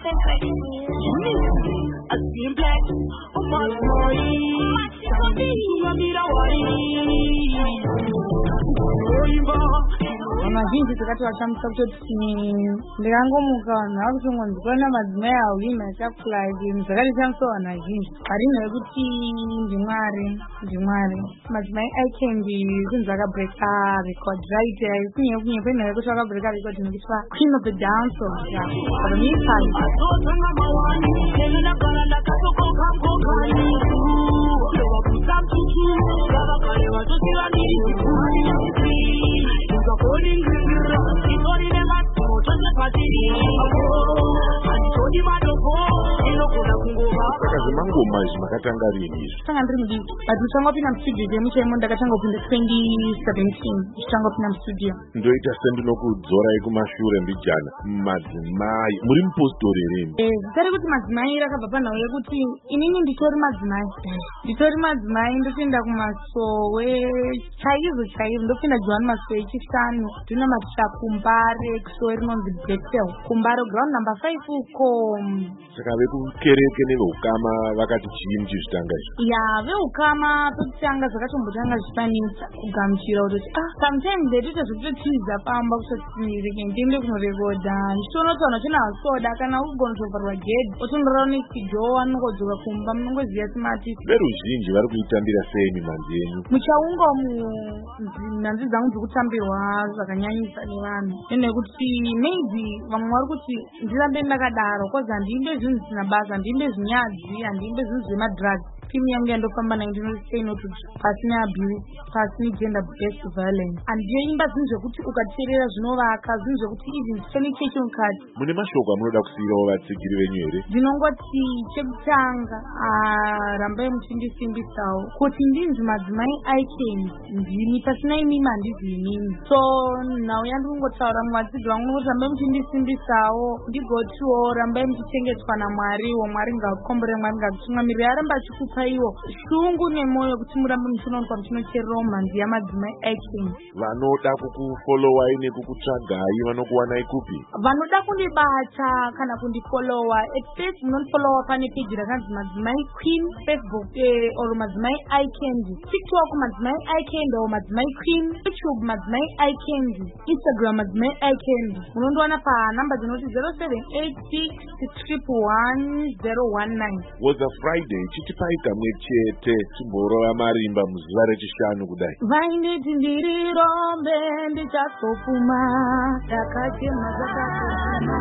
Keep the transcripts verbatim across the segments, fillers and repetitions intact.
Vazhinji tikati vashamisa kutoti ndikangomuka vanhu vava kushongwanzi kuona madzimai awina achapfulaidi zvakati shamisa vanhu vazhinji harino yekuti ndimwari ndimwari madzimai aikendi zvinhu zvakabreka record right kunye kunye kwena yekuti vakabreka record nekuti queen of the dance of for me time Saka zvemangoma izvi makatanga rini izvi? Tanga ndiri mudiki but nditanga kupinda mustudio dzemuchaimo ndakatanga kupinda twenty seventeen ndichitanga kupinda mustudio. Ndoita sendinokudzorai kumashure mbijana madzimai muri mupostori rini? Eh, zitari kuti madzimai rakabva panhau yekuti inini nditori madzimai nditori madzimai ndopinda kumasowe chaivo chaivo ndopinda Johan Masowe chishanu ndina matisha kumbare kusowe rinonzi Bethel kumbare ground number five uko. Saka vekukereke neveukama vakati chii muchizvitanga izvi? Ya veukama pekutanga zvakatombotanga zvifanisa kugamuchira kutoti ah sometimes ndetoita zvekutotiza pamba kutotireke ndiende kunorekodha ndichitoona kuti vanhu vachina vasoda kana ugonzovharwa gedhi otondorao nestudio anongodzoka kumba munongoziva simati veruzhinji vari kuitambira sei mimanzi yenyu? muchaunga umu nhanzi dzangu dzokutambirwa zvakanyanyisa nevanhu nekuti maybe vamwe vari kuti ndirambe ndakadaro kozi handiimbe zvinhu zvisina basa handiimbe zvinyadzi handiimbe zvinhu zvemadrugs timu yangu yandofamba nayo ndinosei notuti pasina abuse pasina gender based violence handiyoimba zvinhu zvekuti ukateerera zvinovaka zvinhu zvekuti even furniture mukati. Mune mashoko amunoda kusiyirawo vatsigiri venyu here? Ndinongoti chekutanga rambai muchindisimbisawo kuti ndinzi madzimai aikendi ndini pasina imimi handizi imimi so nhau yandinongotaura muvadzidzi vangu noti rambai muchindisimbisawo ndigotiwo rambai muchichengetwa naMwariwo Mwari ngakukombore Mwari ngakutungamirire aramba achikupa iwo shungu nemwoyo kuti murambe muchinoonekwa muchinochererawo mhanzi yamadzimai aikendi. Vanoda kukufollowai nekukutsvagai vanokuwanai kupi? Vanoda kundibata kana kundifollowa at first munondifollowa pane page rakanzi madzimai queen Facebook eh, or madzimai aikendi TikTok madzimai aikendi or madzimai queen YouTube madzimai aikendi Instagram madzimai aikendi munondiwana panamba dzinoti zero seven eight six triple one zero one nine. Was a Friday chitipai kamwe chete chimborova marimba muzuva rechishanu kudai. Vainditi ndirirombe ndichazopfuma ndakachema zvakachena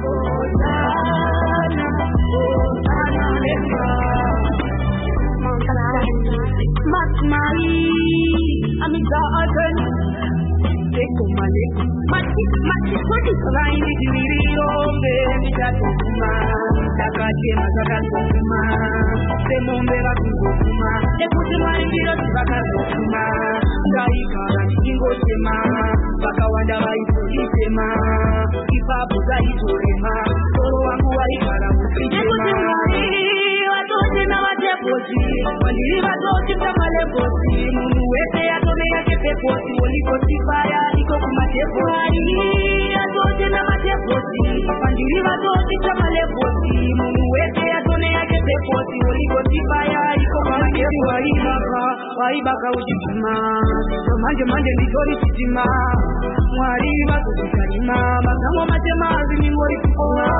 Madzimai amiga again Eko maleko Mati mati mati vainditi ndirirombe ndichazopfuma ndakachema zvakachena semombe vakungopfuma nekuti vaindira vakazopfuma ndaigara ndichingochema vakawanda vaizonditema ipapo zaitorema soro wangu waigara muchichema vatoti navatepoti vandiri vatoti tamaleboti munhu wese atome yake pepoti olikotipaya iko kumatepoti atoti navatepoti vandiri vatoti tamaleboti munhu wese atome yake pepoti olikotipaya iko kumatepoti waibaka waibaka uchituma manje manje nditori chitima Mwari vakuzikanima makamwa matema azimingori kupona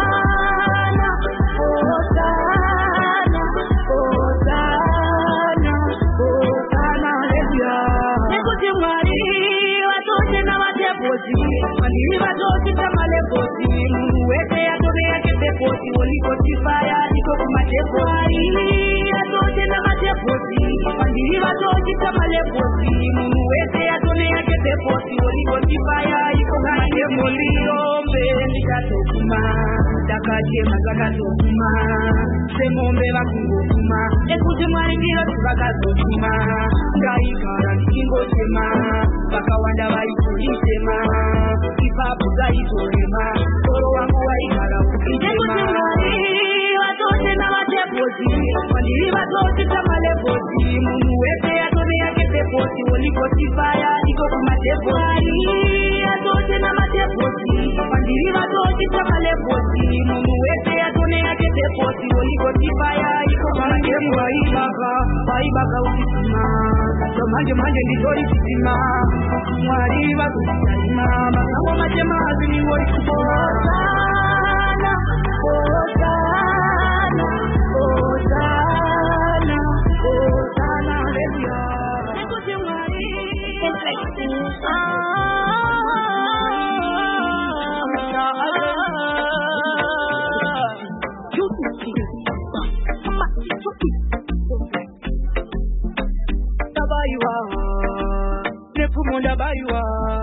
Osana, Osana, Osana, Hallelujah. Nekuti Mwari vatote navatepoti mandiri vatoti tamaleboti munhu wese atome yake pepoti olikotipaya iko kumatepoti atote navatepoti mandiri vatoti tamaleboti munhu wese atome yake pepoti olikotipaya iko kumatepoti ndikatokuma ndakachema zvakatokuma semombe vakungopfuma nekuti Mwari ndiro vakazopfuma ndaigara ndichingochema vakawanda vaizonditema ipapo zaitorema soro wangu waigara uchichema vatote navatepoti vandiri vatoti tamaleboti munhu wese atome yake pepoti olikotipaya iko kumatepoti atote namatepoti vandiri vatoti tamaleboti munhu wese vaibaka uchitima manje manje nditori chitima mwari vakuchaima makambo machema azviningori Hosanna Hosanna Hosanna Hosanna hallelujah nekuti mwari Tabaiwa Nepumunda baiwa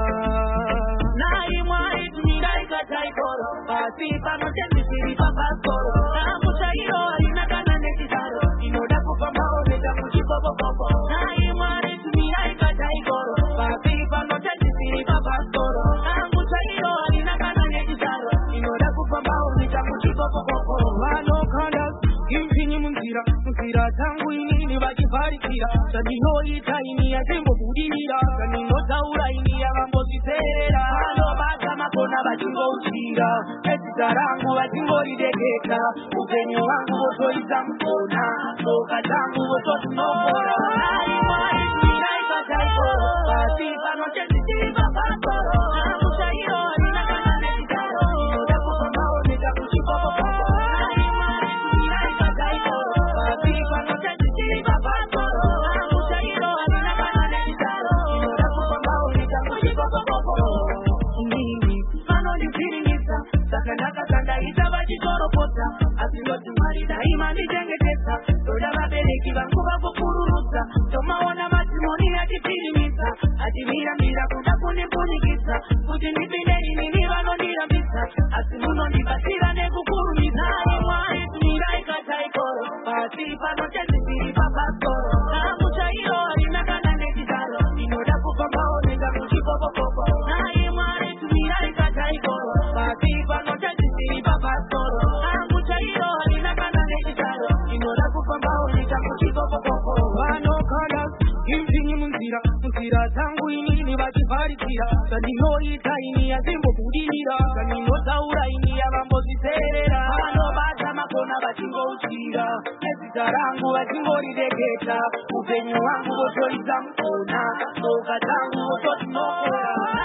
Nai mwari tumirai katai koro Pasi pano tendi siri papa koro Namucha iro alina kana nekitaro Inoda kupambao neta kuchipopo popo Nai mwari tumirai katai koro Pasi pano tendi siri papa koro Namucha iro alina kana nekitaro Inoda kupambao neta kuchipopo popo Vano kanda Impini munzira Munzira tangu inini vachiparikira Sandinoita ini yatembo budira Sandinotaura ini yavamboziterera Vanobata makona vachingouchira Edzita rangu vachingorireketa Upenyu wangu votoisa mukona Soka tangu vototinokora Ai mwari tumirai pataikoro Pasi panochezisiri papakoro Namuchairo alina kana nekitaro Inoda kupambao neta kuchipopopopo Ai mwari tumirai pataikoro Pasi panochezisiri papakoro Namuchairo alina kana nekitaro Inoda kupambao neta kuchipopopopo Nini vanondivhiringisa Sakanaka kandaita vachitoropota Asindoti mwari daima ndichengetesa Toda vabereki vangu vavopururutsa Tomaona matimoni achipfiringisa Achimira-mira kuda kundipunikisa Kuti ndipinde inini vanondirambisa Asi munondibatsira nekukurumisa Ai mwari tumirai kataikoro Pasi panochezisiri papakoro Namuchairo alina kana nekitaro Inoda kupambao nenda kuchipopopopo Ai mwari tumirai kataikoro Pasi panochezisiri papakoro Namuchairo alina kana nekitaro Inoda kupambao nenda kuchipopopopo Vanokanda impini munzira Munzira tangu inini vachiparikira Sandinoita ini yazimbobudira Sandinotaura ini yavamboziterera Vanobata makona vachingouchira Edzita rangu vachingorireketa Upenyu wangu votoisa mukona Soka tangu vototinokora